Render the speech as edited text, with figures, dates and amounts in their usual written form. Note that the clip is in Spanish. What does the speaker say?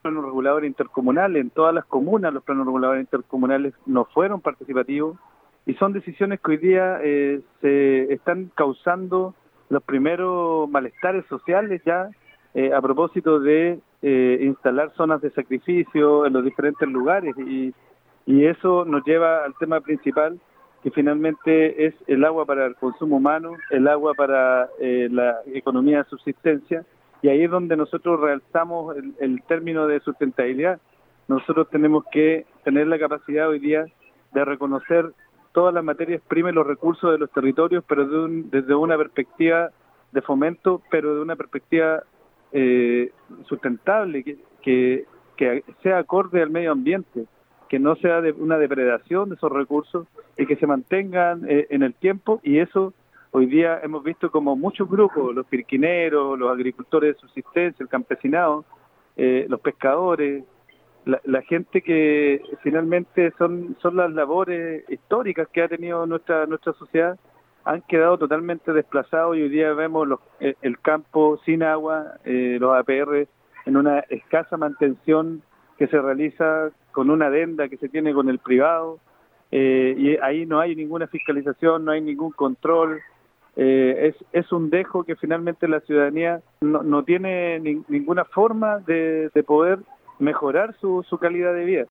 planos reguladores intercomunales. En todas las comunas los planos reguladores intercomunales no fueron participativos y son decisiones que hoy día se están causando los primeros malestares sociales ya a propósito de instalar zonas de sacrificio en los diferentes lugares y eso nos lleva al tema principal, que finalmente es el agua para el consumo humano, el agua para la economía de subsistencia, y ahí es donde nosotros realzamos el término de sustentabilidad. Nosotros tenemos que tener la capacidad hoy día de reconocer todas las materias primas y los recursos de los territorios, pero desde una perspectiva de fomento, pero de una perspectiva sustentable, que sea acorde al medio ambiente, que no sea una depredación de esos recursos y que se mantengan en el tiempo, y eso hoy día hemos visto como muchos grupos, los pirquineros, los agricultores de subsistencia, el campesinado, los pescadores, la gente que finalmente son las labores históricas que ha tenido nuestra sociedad, han quedado totalmente desplazados y hoy día vemos el campo sin agua, los APR en una escasa mantención que se realiza con una adenda que se tiene con el privado, y ahí no hay ninguna fiscalización, no hay ningún control, es un dejo que finalmente la ciudadanía no tiene ninguna forma de poder mejorar su calidad de vida.